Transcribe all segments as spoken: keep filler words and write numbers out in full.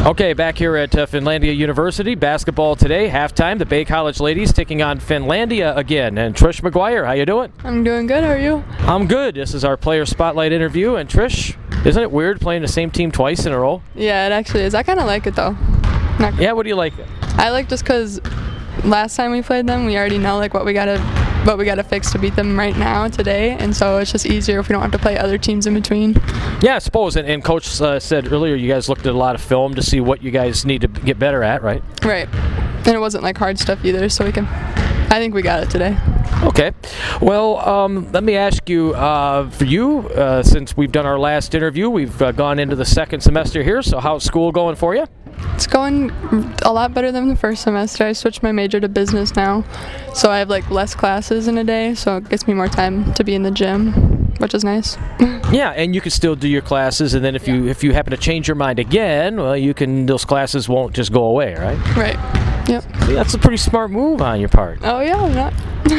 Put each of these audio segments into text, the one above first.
Okay, back here at uh, Finlandia University, basketball today, halftime. The Bay College ladies taking on Finlandia again. And Trish McGuire, how you doing? I'm doing good. How are you? I'm good. This is our player spotlight interview. And Trish, isn't it weird playing the same team twice in a row? Yeah, it actually is. I kind of like it though. Not yeah, what do you like? I like just because last time we played them, we already know like what we gotta what we gotta fix to beat them right now today, and so it's just easier if we don't have to play other teams in between. Yeah, I suppose. And, and Coach uh, said earlier you guys looked at a lot of film to see what you guys need to get better at, right? Right. And it wasn't like hard stuff either, so we can. I think we got it today. Okay. Well, um, let me ask you, uh, for you, uh, since we've done our last interview, we've uh, gone into the second semester here, so how's school going for you? It's going a lot better than the first semester. I switched my major to business now, so I have like less classes in a day, so it gives me more time to be in the gym, which is nice. Yeah, and you can still do your classes, and then if yeah. you if you happen to change your mind again, well, you can. Those classes won't just go away, right? Right. Yep. See, that's a pretty smart move on your part. Oh yeah, I'm not.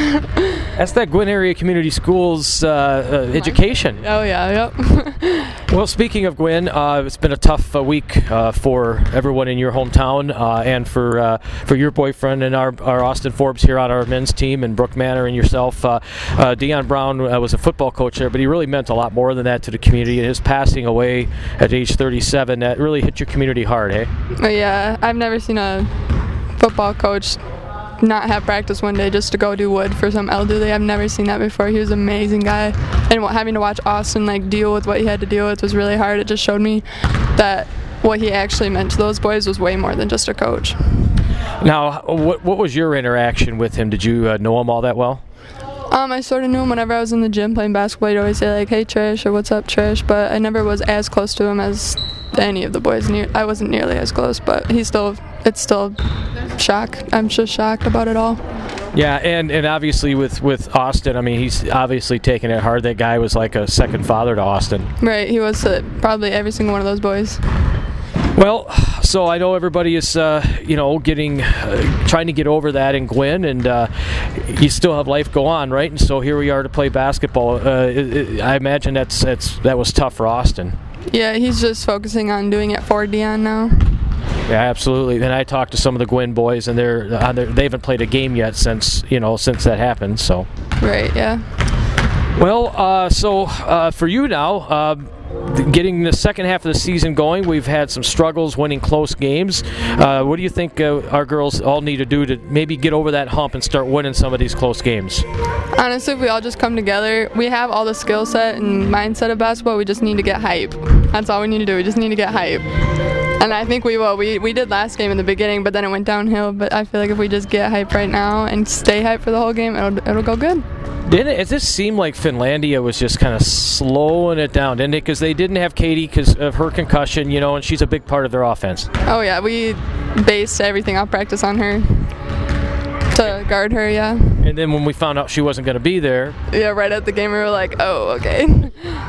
That's that Gwinn Area Community Schools uh, uh, education. Oh yeah, yep. Well, speaking of Gwinn, uh, it's been a tough uh, week uh, for everyone in your hometown, uh, and for uh, for your boyfriend and our, our Austin Forbes here on our men's team, and Brooke Manor and yourself. Uh, uh, Dion Brown uh, was a football coach there, but he really meant a lot more than that to the community. And his passing away at age thirty-seven, that really hit your community hard, eh? Oh, yeah, I've never seen a football coach not have practice one day just to go do wood for some elderly. I've never seen that before. He was an amazing guy, and having to watch Austin like deal with what he had to deal with was really hard. It just showed me that what he actually meant to those boys was way more than just a coach. Now, what what was your interaction with him? Did you uh, know him all that well? Um, I sort of knew him whenever I was in the gym playing basketball. He'd always say like, "Hey Trish," or "What's up Trish," but I never was as close to him as any of the boys. I wasn't nearly as close, but he's still, it's still shock. I'm just shocked about it all. Yeah, and, and obviously with, with Austin, I mean, he's obviously taking it hard. That guy was like a second father to Austin. Right, he was uh, probably every single one of those boys. Well, so I know everybody is, uh, you know, getting, uh, trying to get over that in Gwinn, and uh, you still have life go on, right? And so here we are to play basketball. Uh, it, it, I imagine that's that's that was tough for Austin. Yeah, he's just focusing on doing it for Dion now. Yeah, absolutely. And I talked to some of the Gwinn boys, and they're, uh, they're they haven't played a game yet since you know since that happened. So. Right. Yeah. Well, uh, so uh, for you now. Uh, Getting the second half of the season going, we've had some struggles winning close games. Uh, what do you think uh, our girls all need to do to maybe get over that hump and start winning some of these close games? Honestly, if we all just come together, we have all the skill set and mindset of basketball. We just need to get hype. That's all we need to do. We just need to get hype. And I think we will. We we did last game in the beginning, but then it went downhill. But I feel like if we just get hype right now and stay hype for the whole game, it'll it'll go good. Didn't it, it just seem like Finlandia was just kind of slowing it down, didn't it? Because they didn't have Katie because of her concussion, you know, and she's a big part of their offense. Oh, yeah. We based everything off practice on her to guard her, yeah. And then when we found out she wasn't going to be there. Yeah, right at the game we were like, oh, okay.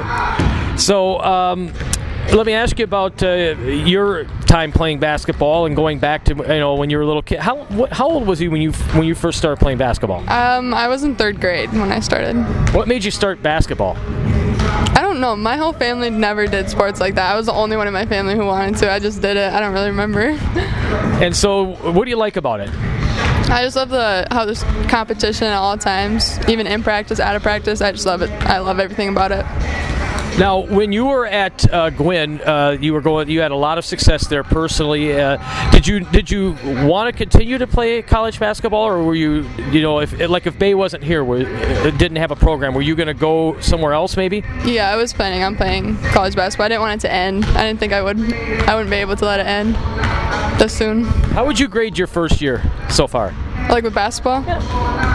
So, um... let me ask you about uh, your time playing basketball and going back to you know when you were a little kid. How what, how old was you when you when you first started playing basketball? Um, I was in third grade when I started. What made you start basketball? I don't know. My whole family never did sports like that. I was the only one in my family who wanted to. I just did it. I don't really remember. And so, what do you like about it? I just love the how there's competition at all times, even in practice, out of practice. I just love it. I love everything about it. Now, when you were at uh, Gwinn, uh, you were going. You had a lot of success there personally. Uh, did you did you want to continue to play college basketball, or were you, you know, if like if Bay wasn't here, were, didn't have a program, were you going to go somewhere else maybe? Yeah, I was planning on playing college basketball. I didn't want it to end. I didn't think I would. I wouldn't be able to let it end this soon. How would you grade your first year so far? Like with basketball? Yeah.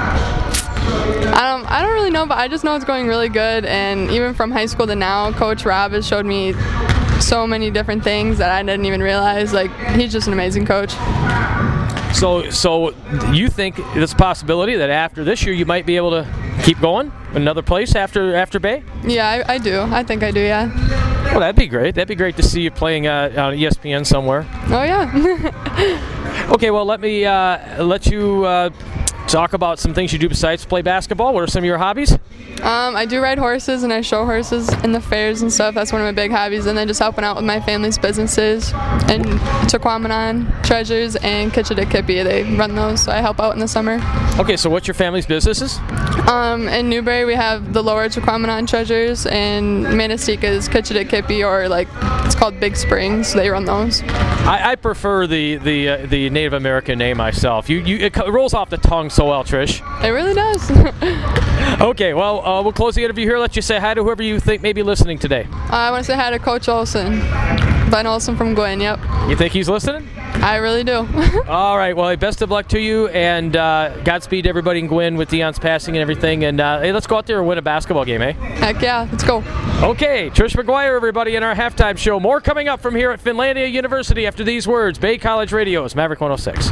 I don't, I don't really know, but I just know it's going really good, and even from high school to now, Coach Rob has showed me so many different things that I didn't even realize. Like, he's just an amazing coach. So, so you think there's a possibility that after this year you might be able to keep going another place after after Bay? Yeah, I, I do. I think I do, yeah. Well, that'd be great. That'd be great to see you playing uh, on E S P N somewhere. Oh, yeah. Okay, well, let me uh, let you... Uh, talk about some things you do besides play basketball. What are some of your hobbies? Um, I do ride horses, and I show horses in the fairs and stuff. That's one of my big hobbies. And then just helping out with my family's businesses and Tequamanon Treasures and Kitchitikipi. They run those, so I help out in the summer. Okay, so what's your family's businesses? Um, in Newberry, we have the Lower Tequamanon Treasures, and Manistee is Kitchitikipi, or like it's called Big Springs. They run those. I, I prefer the the uh, the Native American name myself. You you it rolls off the tongue so well, Trish. It really does. Okay, well, uh, we'll close the interview here. Let you say hi to whoever you think may be listening today. Uh, I want to say hi to Coach Olson, Ben Olson from Gwinn. Yep. You think he's listening? I really do. All right. Well, best of luck to you, and uh, Godspeed to everybody in Gwinn with Deion's passing and everything. And uh, hey, let's go out there and win a basketball game, eh? Heck yeah, let's go. Okay, Trish McGuire, everybody, in our halftime show. More coming up from here at Finlandia University after these words. Bay College Radio's Maverick one oh six.